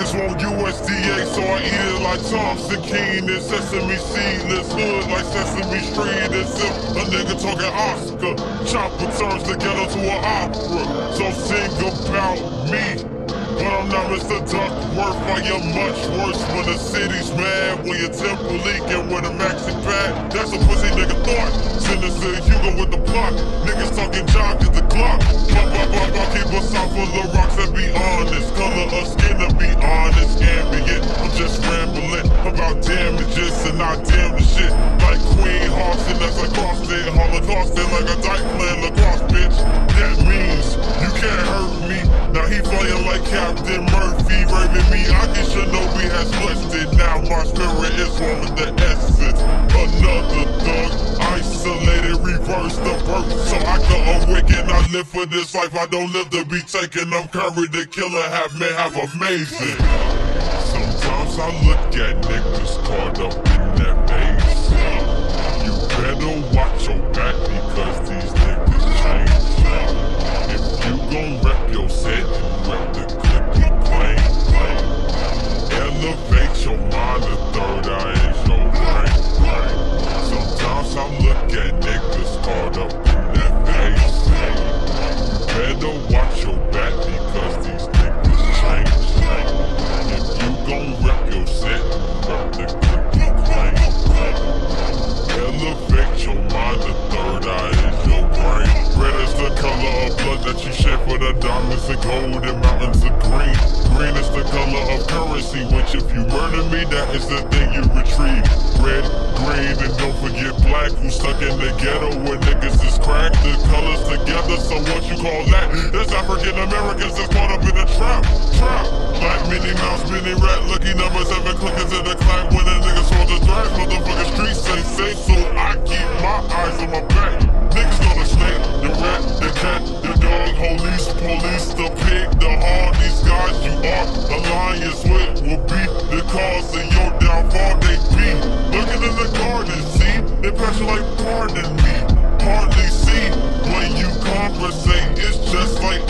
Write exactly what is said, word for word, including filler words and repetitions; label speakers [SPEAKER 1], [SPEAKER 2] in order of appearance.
[SPEAKER 1] Niggas want U S D A, so I eat it like Thompson Keen and Sesame Seedless hood like Sesame Street. As if a nigga talking Oscar, chopper turns together to an opera. So sing about me, but I'm not Mister Duckworth. I am much worse when the city's mad, when your temple leaking with a maxi pad. That's a pussy nigga thought. Sinister Hugo with the plot. Niggas talking John get the clock. Pop, pop, pop, I keep a sock full of rocks and be honest. Color of skin to be honest. Ambient, I'm just rambling about damages and I damn the shit. Like Queen Hawson, that's a cross it. Holocaust it like a dyke playing lacrosse, bitch. That means you can't hurt me. Now he flying like Captain Murphy, raving me. I can Shinobi has blessed it. Now my spirit is one with the essence. Another thug, isolated, reverse the birth. So I can awaken. I live for this life. I don't live to be taken. I'm courage the killer. Have men have amazing. Sometimes I look at niggas caught up in that maze. You better watch your back because these niggas change. If you gon' rep your set, you rep the clip you claim. Elevate your mind, the third eye is your brain. Sometimes I look at niggas caught up in that maze. You better watch your back because these niggas change. If you gon' rep your set, you rep the clip you claim. Elevate your mind, the third eye is your brain. Red is the color of blood that you shed for the diamonds and gold and mountains of green. Green is the color of currency, which if you murder me, that is the thing you retrieve. Red, green, and don't forget black, who's stuck in the ghetto where niggas is cracked. The colors together, so what you call that? There's African Americans that's caught up in a trap. Trap. Black Minnie Mouse, Minnie Rat, lucky number seven clickers in the clack when a nigga saw the threats. Motherfucking streets say say, so I keep my eyes on my back. Niggas know the snake, the rat, the cat, the dog, police, police, the pig, the hog. These guys you are alliance with will be the cause of your downfall. They be looking in the garden, see? They pass you like pardon me. Hardly see when you conversate. It's just like